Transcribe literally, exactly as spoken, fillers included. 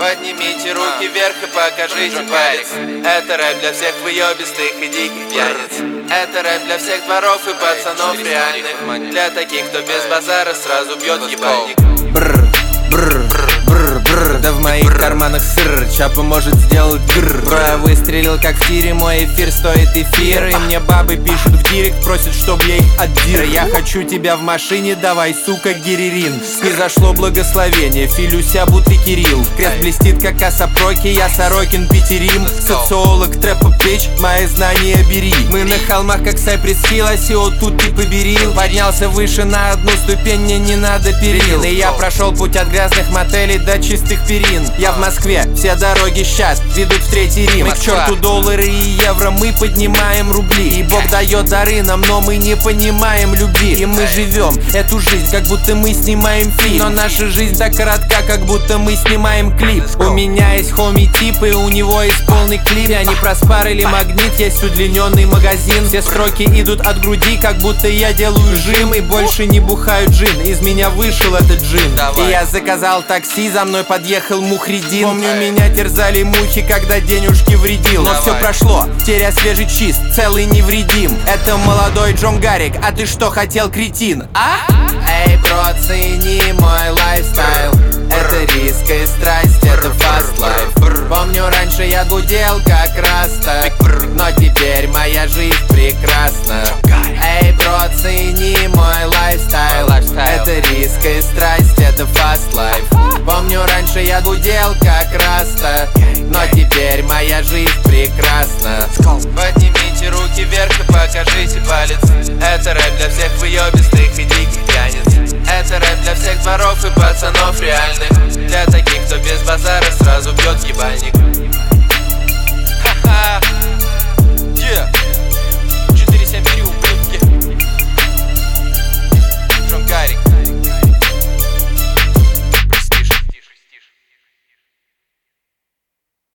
Поднимите руки вверх и покажите палец. Это рэп для всех выебистых и диких пьяниц. Это рэп для всех дворов и пацанов реальных. Для таких, кто без базара сразу бьет ебальник. Бррр, бррр, бррр, бррр. Да в моих карманах сыр, Чапа может сделать гррр. Бро, я выстрелил как в тире, мой эфир стоит эфир. И мне бабы пишут в директ, просят, чтоб я их отдир. Я хочу тебя в машине, давай, сука, гиририн. Снизошло благословение, филюся будто Кирилл. Крест блестит, как Асапроки, я Сорокин, Питерим. Социолог, трэпа пич, мои знания бери. Мы на холмах, как Сайпресс Хилл, а сио тут ты поберил. Поднялся выше на одну ступень, мне не надо перил. И я прошел путь от грязных мотелей до чистых перин. Я в Москве, все дороги сейчас ведут в Третий Рим. И к черту доллары и евро, мы поднимаем рубли. И Бог дает дары нам, но мы не понимаем любви. И мы живем эту жизнь, как будто мы снимаем фильм. Но наша жизнь так коротка, как будто мы снимаем клип. У меня есть хоми-тип, и у него есть полный клип. Я не проспарили магнит, есть удлиненный магазин. Все строки идут от груди, как будто я делаю жим. И больше не бухаю джин, из меня вышел этот джин. И я заказал такси, за мной подъехал Мухридин. Помню, меня терзали мухи, когда денежки вредил. Но все прошло, теря свежий чист, целый невредим. Это молодой Джон Гаррик, а ты что хотел, кретин, а? Эй, бро, цени мой лайфстайл. Это риск и страсть, это fast life. Помню, раньше я гудел как раста, но теперь моя жизнь прекрасна. Эй, бро, цени мой лайфстайл. Это риск и страсть, это fast life. Помню, раньше я гудел как раста, но теперь моя жизнь прекрасна. Поднимите руки вверх и покажите палец. Это рэп для всех выебистых и диких пьяниц. Это рэп для всех дворов и пацанов реальных. Для таких, кто без базара